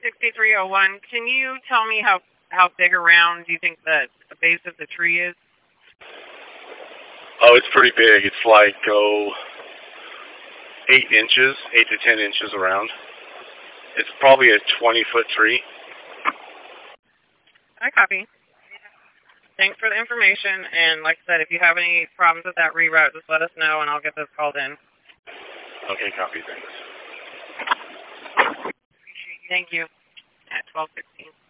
6301, can you tell me how big around do you think the base of the tree is? Oh, it's pretty big. It's like, 8 inches, 8 to 10 inches around. It's probably a 20-foot tree. I copy. Thanks for the information, and like I said, if you have any problems with that reroute, just let us know, and I'll get this called in. Okay, copy, thanks. Thank you. At 12:16.